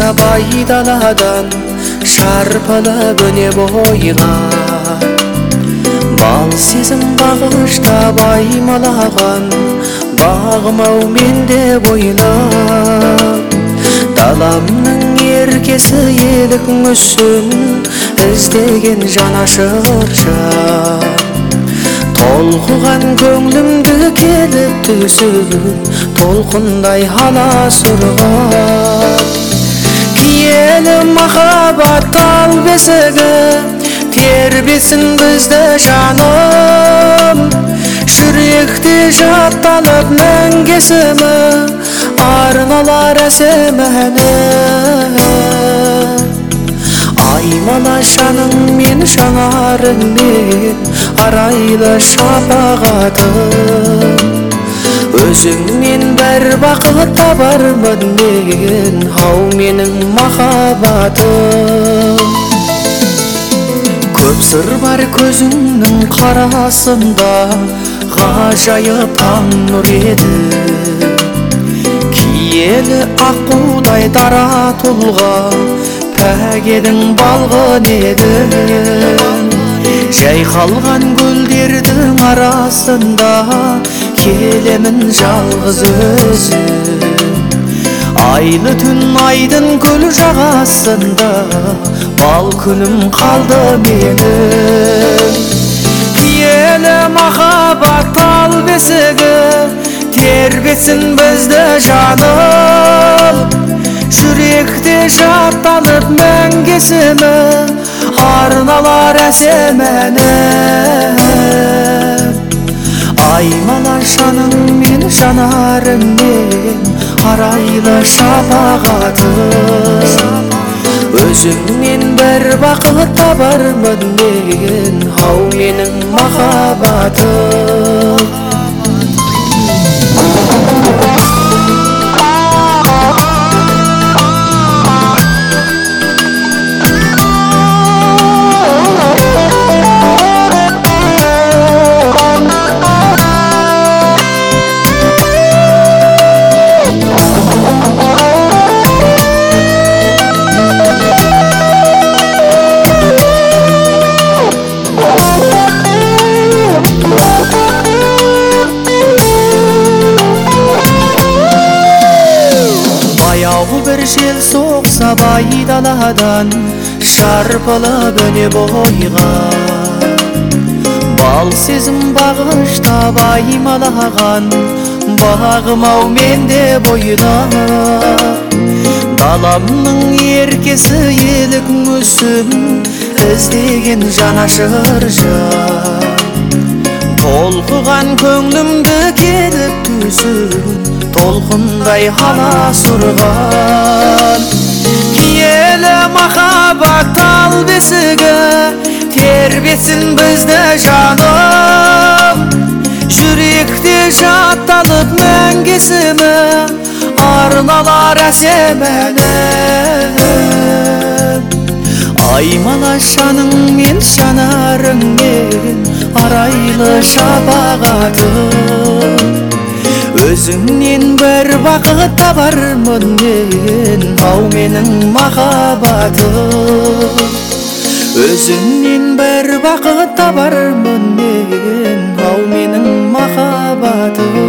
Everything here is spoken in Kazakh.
сабай даладан шарпылып өне бойға. Бал сезім бағыштап аймалаған бағым-ау менде бойлап. Даламның еркесі елік мүсін іздеген жанашыр жан. Толқыған көңлімді келіп түсіп толқындай аласұрған. Киелі махаббат тал бесігі тербесін бізді жаным. Жүректе жатталып мәңгесімі арналар әсем әні. Аймала жаның мен жанарыңмен арайлы шапағатым. Өзіңнен бір бақыт табармын мен, ау менің махаббатым. Көп сыр бар көзіңнің қарасында, ғажайып таң нұр еді. Киелі аққудай дара тұлға, пәк едің балғын еді. Жайқалған гүлдердің арасында келемін жалғыз өзім. Айлы түн айдын көл жағасында бал күнім қалды менің. Киелі махаббат тал бесігі тербесін бізді жаным. Жүректе жатталып мәңгесімі арналар әсем әні. Аймала жаның мен жанарыңмен арайлы шапағатым. Өзіңнен бір бақыт табармын мен, ау менің махаббатым. Bir жел соқса бай даладан шарпылып өне бойға. Бал сезім бағыштап аймалаған бағым-ау менде бойлап. Даламның еркесі елік мүсін іздеген жанашыр жан. Толқыған көңлімді келіп түсіп толқындай аласұрған. Киелі махаббат тал бесігі тербесін бізді жаным. Жүректе жатталып мәңгесімі арналар әсем әні. Аймала жаның мен жанарыңмен арайлы шапағатым. Өзіңнен бір бақыт табармын мен, ау менің махаббатым. Өзіңнен бір бақыт табармын мен, ау менің махаббатым.